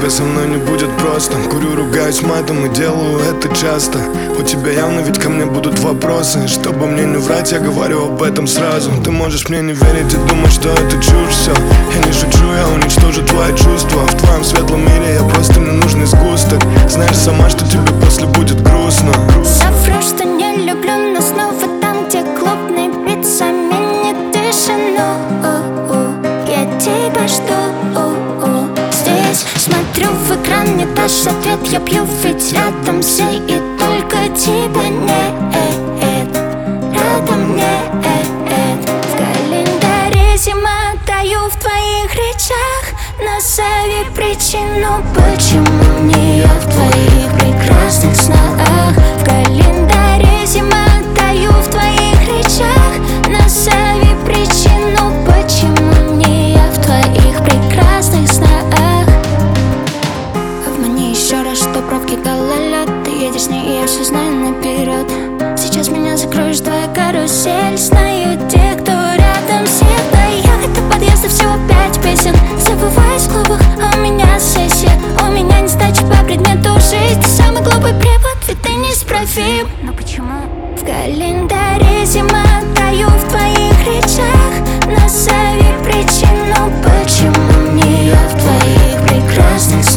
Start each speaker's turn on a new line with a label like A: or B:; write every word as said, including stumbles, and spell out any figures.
A: тебе со мной не будет просто. Курю, ругаюсь матом и делаю это часто. У тебя явно ведь ко мне будут вопросы. Чтобы мне не врать, я говорю об этом сразу. Ты можешь мне не верить и думать, что это чушь все. Я не шучу, я уничтожу твои чувства. В твоем светлом мире я просто ненужный сгусток. Знаешь сама, что тебе после будет грустно.
B: Совру, что не люблю, но снова там, где клубный бит заменит тишину. Я тебя жду. Здесь смотрю в экран, не дашь ответ. Я пью, ведь рядом все и только тебя нет. Рядом нет. В календаре зима, таю в твоих речах. Назови причину, почему не я в твоих прекрасных снах. В календаре зима, таю в твоих речах. Назови причину, почему не я в твоих прекрасных снах. Обмани еще раз, что пробки гололед. Ты едешь с ней, и я все знаю наперед. Сейчас меня закроешь, твоя карусель. Знаю те, кто рядом всегда. Я до подъезда всего пять песен. Забываюсь в клубах, а у меня сессия. У меня не сдача по предмету жизнь. Ты самый глупый препод, ведь ты неисправим. Но почему? В календаре зима, таю в твоих речах. Назови причину, почему не я в твоих прекрасных